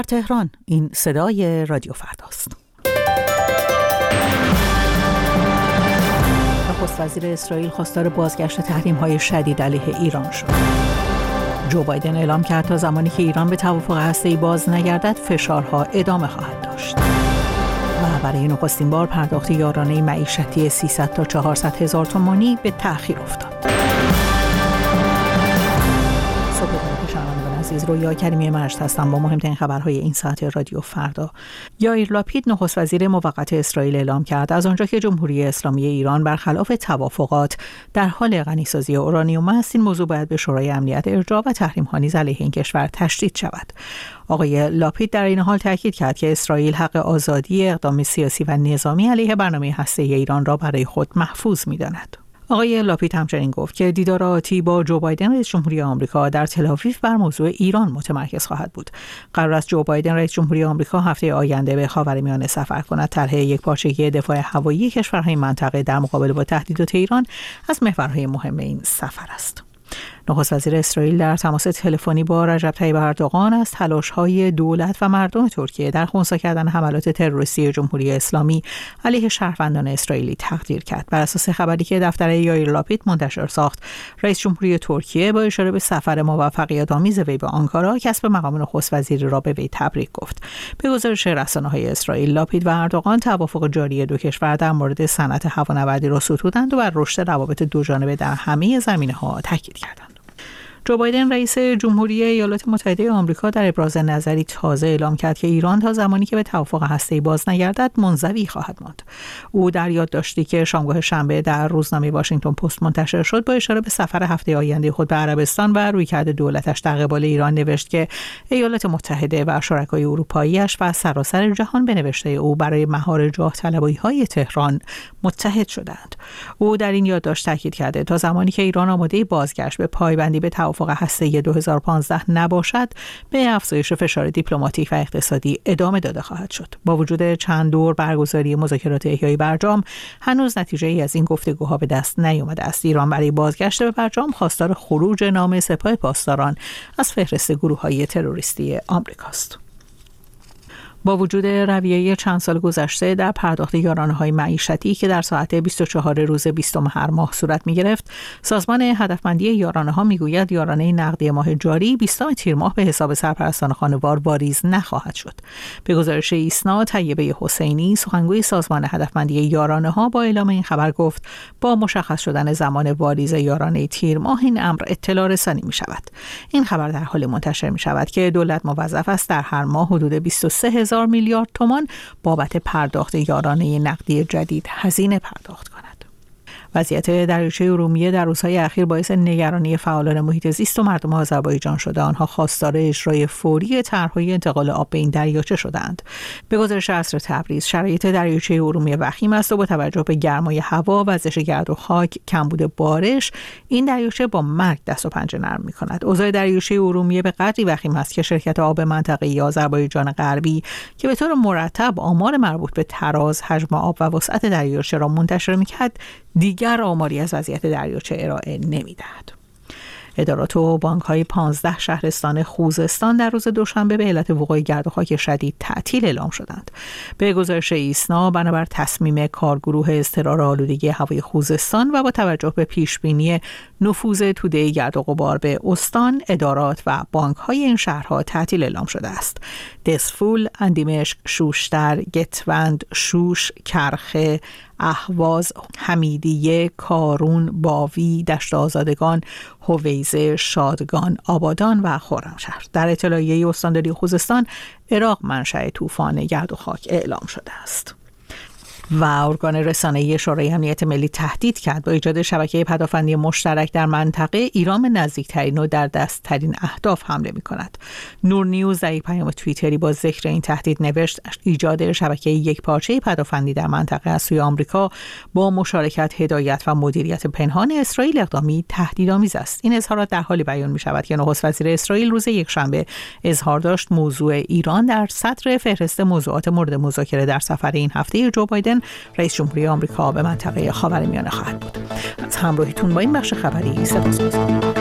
تهران، این صدای رادیو فرداست. نخست وزیر اسرائیل خواستار بازگشت تحریم‌های شدید علیه ایران شد. جو بایدن اعلام کرد تا زمانی که ایران به توافق هسته‌ای باز نگردد فشارها ادامه خواهد داشت. و برای نخستین بار پرداخت یارانه معیشتی 300 تا 400 هزار تومانی به تأخیر افتاد. عزیز، رویا کریمی مجد هستم با مهمترین خبرهای این ساعت رادیو فردا. یائیر لاپید نخست وزیر موقت اسرائیل اعلام کرد از آنجا که جمهوری اسلامی ایران برخلاف توافقات در حال غنیسازی اورانیوم است، این موضوع باید به شورای امنیت ارجاع و تحریم‌ها نیز علیه این کشور تشدید شود. آقای لاپید در این حال تاکید کرد که اسرائیل حق آزادی اقدام سیاسی و نظامی علیه برنامه هسته‌ای ایران را برای خود محفوظ می‌داند. آقای لاپید همچنین گفت که دیدار آتی با جو بایدن رئیس جمهوری آمریکا در تل‌آویو بر موضوع ایران متمرکز خواهد بود. قرار است جو بایدن رئیس جمهوری آمریکا هفته آینده به خاورمیانه سفر کند. طرح یکپارچگی دفاع هوایی کشورهای منطقه در مقابله با تهدیدات ایران از محورهای مهم این سفر است. نخست وزیر اسرائیل در تماس تلفنی با رجب طیب اردوغان از تلاش‌های دولت و مردم ترکیه در خنثی کردن حملات تروریستی جمهوری اسلامی علیه شهروندان اسرائیلی تقدیر کرد. بر اساس خبری که دفتر یائیر لاپید منتشر ساخت، رئیس جمهوری ترکیه با اشاره به سفر موفقیت‌آمیز وی به آنکارا کسب مقام نخست وزیری را به وی تبریک گفت. به گزارش رسانه‌های اسرائیل، لاپید و اردوغان توافق جاری دو کشور در مورد صنعت هوانوردی را ستودند و بر رشد روابط دوجانبه در همه زمینه‌ها تاکید کردند. جو بایدن رئیس جمهوری ایالات متحده آمریکا در ابراز نظری تازه اعلام کرد که ایران تا زمانی که به توافق هسته‌ای باز نگردد منزوی خواهد ماند. او در یادداشتی که شامگاه شنبه در روزنامه واشنگتن پست منتشر شد با اشاره به سفر هفته آینده خود به عربستان و رویکرد دولتش در قبال ایران نوشت که ایالات متحده و شرکای اروپایی‌اش و سراسر جهان به نوشته او برای مهار جاه طلبی‌های تهران متحد شدند. او در این یادداشت تاکید کرده تا زمانی که ایران آماده بازگشت به پایبندی به توافق هسته‌ای 2015 نباشد، به افزایش فشار دیپلماتیک و اقتصادی ادامه داده خواهد شد. با وجود چند دور برگزاری مذاکرات احیای برجام، هنوز نتیجه‌ای از این گفتگوها به دست نیامده است. ایران برای بازگشت به برجام خواستار خروج نام سپاه پاسداران از فهرست گروه‌های تروریستی آمریکاست. با وجود رویه چند سال گذشته در پرداخت یارانه‌های معیشتی که در ساعت 24 روز 20 هر ماه صورت می‌گرفت، سازمان هدفمندی یارانه‌ها می‌گوید یارانه نقدی ماه جاری 20 تیر ماه به حساب سرپرستان خانوار واریز نخواهد شد. به گزارش ایسنا، طیبه حسینی، سخنگوی سازمان هدفمندی یارانه‌ها با اعلام این خبر گفت با مشخص شدن زمان واریز یارانه تیر ماه این امر اطلاع رسانی می‌شود. این خبر در حال منتشر می‌شود که دولت موظف است در هر ماه حدود 23,000 میلیارد تومان بابت پرداخت یارانه نقدی جدید هزینه پرداخت کند. وضعیت دریاچه ارومیه در روزهای اخیر باعث نگرانی فعالان محیط زیست و مردم آذربایجان شده. آنها خواستار اجرای فوری طرح‌های انتقال آب به این دریاچه شدند. به گزارش عصر تبریز، شرایط دریاچه ارومیه وخیم است و با توجه به گرمای هوا، وزش گرد و خاک، کمبود بارش، این دریاچه با مرگ دست و پنجه نرم می‌کند. اوضاع دریاچه ارومیه به قدری وخیم است که شرکت آب منطقه‌ای آذربایجان غربی که به طور مرتب آمار مربوط به تراز، حجم آب و وسعت دریاچه را منتشر می‌کرد، دیگر آماری از وضعیت دریاچه ارائه نمی‌دهد. ادارات و بانک‌های 15 شهرستان خوزستان در روز دوشنبه به علت وقوع گرد و خاک شدید تعطیل اعلام شدند. به گزارش ایسنا، بنابر تصمیم کارگروه اضطرار آلودگی هوای خوزستان و با توجه به پیشبینی نفوذ توده گرد و غبار به استان، ادارات و بانک‌های این شهرها تعطیل اعلام شده است. دسفول، اندیمشک، شوشتر، گتوند، شوش، کرخه، اهواز، حمیدیه، کارون، باوی، دشت آزادگان، هویزه، شادگان، آبادان و خرمشهر. در اطلاعیه استانداری خوزستان، عراق منشأ طوفان گرد و خاک اعلام شده است. و ارگان رسانه‌ای شورای امنیت ملی تهدید کرد با ایجاد شبکه پدافندی مشترک در منطقه ایران به نزدیکترین و در دستترین اهداف حمله می‌کند. نور نیوز در یک پیام توییتری با ذکر این تهدید نوشت ایجاد شبکه یکپارچه پدافندی در منطقه از سوی آمریکا با مشارکت، هدایت و مدیریت پنهان اسرائیل اقدامی تهدیدآمیز است. این اظهارات در حالی بیان می‌شود که نخست وزیر اسرائیل روز یکشنبه اظهار داشت موضوع ایران در صدر فهرست موضوعات مورد مذاکره در سفر این هفته جو بایدن رئیس جمهوری آمریکا به منطقه خاورمیانه خواهد بود. از همراهیتون با این بخش خبری سپاسگزارم.